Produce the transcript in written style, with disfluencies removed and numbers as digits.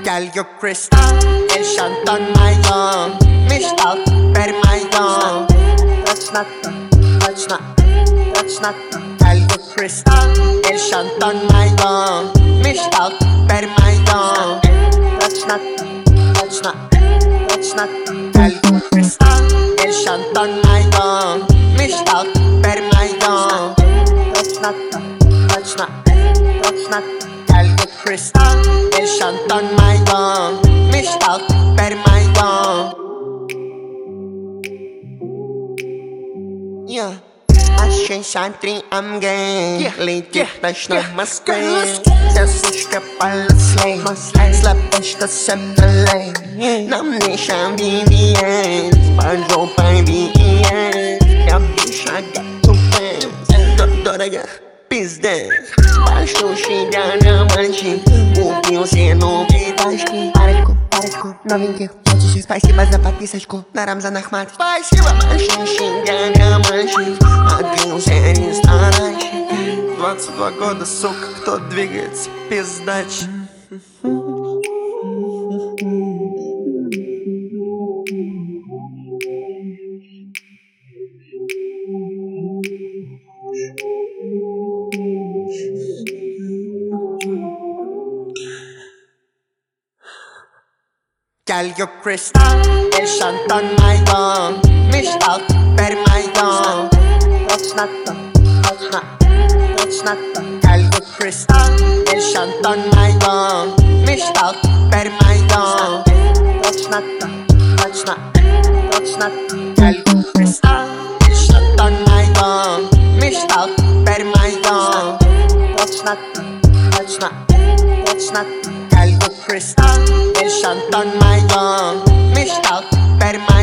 Girl, you crystal, el Shanton Mayon, Mishtal, per Mayon. That's not, that's not, that's not. Girl, you crystal, el Shanton Mayon, Mishtal, per Mayon. That's not, that's not, that's not. Girl, you crystal, el Shanton Mayon, Mishtal, per Mayon. That's not, that's not, that's not. Girl, you crystal, el Shanton Mayon, Mishtal, per Mayon. Yeah. Achei chantry, I'm gay. Lady flash na masquerade. Zasuszka palaslay. Slapeszka semnalay. Nam nisha BBN. Barzo pai BEN. Ja bicha gato pen. Doraga pizden. Baixo chegar na manche. O que você não me faz. Парочку, новеньких, хочешь спасибо за подписочку на Рамзан Ахмат. Спасибо большое, щенка на манчи. Отбился ресторанчик. 22 года, сука, кто двигается, пиздач. Girl, you crystal, el Shanton Mayon, Mishtal, per Mayon. That's not, that's not, that's not. Girl, you crystal, el Shanton Mayon, Mishtal, per Mayon. That's not, that's not, that's not. Girl, you crystal, el Shanton Mayon, Mishtal, per Mayon. That's not, that's not, that's not. Girl, you crystal, el Shanton Mayon, Mishtal, per Mayon.